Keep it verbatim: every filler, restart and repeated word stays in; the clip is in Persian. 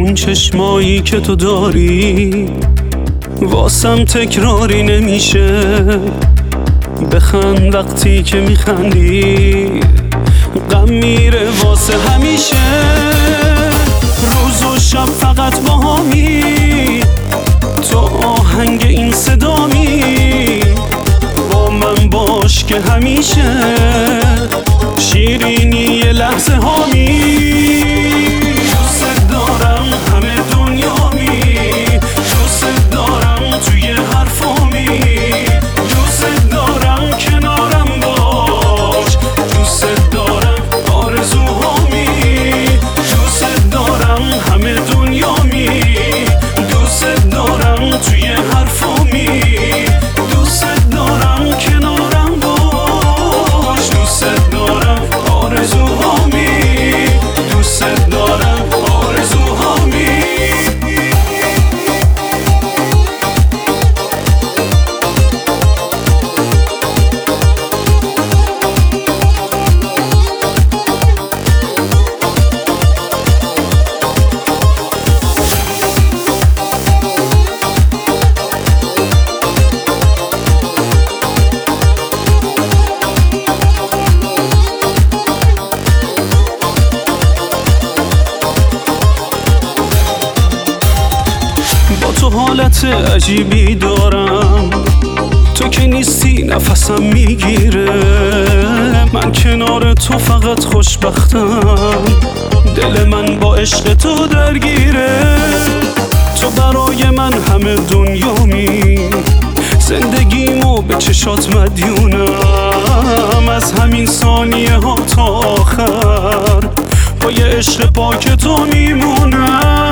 اون چشمایی که تو داری واسم تکراری نمیشه. بخند وقتی که میخندی غم میره واسه همیشه. روز و شب فقط با همی تو آهنگ این صدامی. با من باش که همیشه شیرینی یه لحظه هامی. دوست دارم همه دنیامی، دوست دارم توی حرفامی، دوست دارم کنارم باش، دوست دارم آرزوهامی. دوست دارم همه دنیامی، دوست دارم توی حرفامی، دوست دارم کنارم باش، دوست دارم آرزوهامی، دوست دارم آرزوهامی. تو حالت عجیبی دارم، تو که نیستی نفسم میگیره. من کنار تو فقط خوشبختم، دل من با عشق تو درگیره. تو برای من همه دنیامی، زندگیمو به چشات مدیونم. از همین ثانیه ها تا آخر پای عشق پاک تو میمونم.